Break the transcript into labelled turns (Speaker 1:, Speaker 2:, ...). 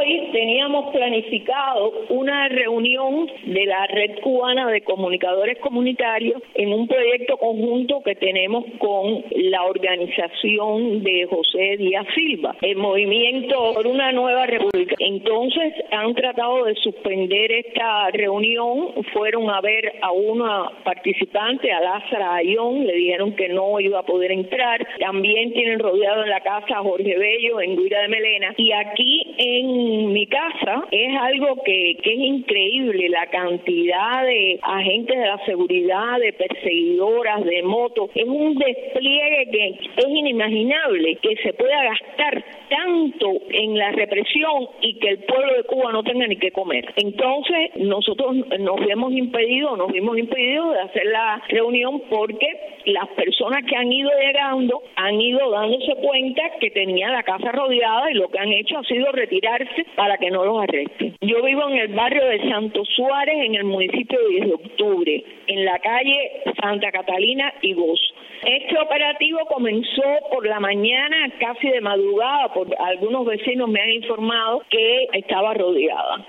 Speaker 1: Hoy teníamos planificado una reunión de la Red Cubana de Comunicadores Comunitarios en un proyecto conjunto que tenemos con la organización de José Díaz Silva, el Movimiento por una Nueva República. Entonces han tratado de suspender esta reunión, fueron a ver a una participante, a Lázara Ayón, le dijeron que no iba a poder entrar. También tienen rodeado en la casa a Jorge Bello, en Guira de Melena. Y aquí en mi casa es algo que es increíble, la cantidad de agentes de la seguridad, de perseguidoras, de motos. Es un despliegue que es inimaginable que se pueda gastar tanto en la represión y que el pueblo de Cuba no tenga ni qué comer. Entonces nosotros nos vimos impedidos de hacer la reunión porque las personas que han ido llegando han ido dándose cuenta que tenía la casa rodeada y lo que han hecho ha sido retirarse para que no los arresten. Yo vivo en el barrio de Santo Suárez, en el municipio de 10 de octubre, en la calle Santa Catalina y Gozo. Este operativo comenzó por la mañana, casi de madrugada, porque algunos vecinos me han informado que estaba rodeada.